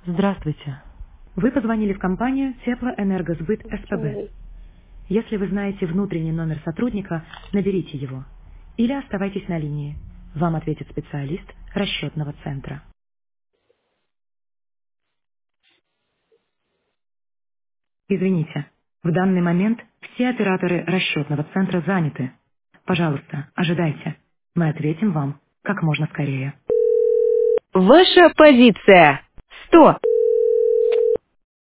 Здравствуйте. Вы позвонили в компанию Теплоэнергосбыт СПБ. Если вы знаете внутренний номер сотрудника, наберите его. Или оставайтесь на линии. Вам ответит специалист расчетного центра. Извините, в данный момент все операторы расчетного центра заняты. Пожалуйста, ожидайте. Мы ответим вам как можно скорее. Ваша позиция. 100.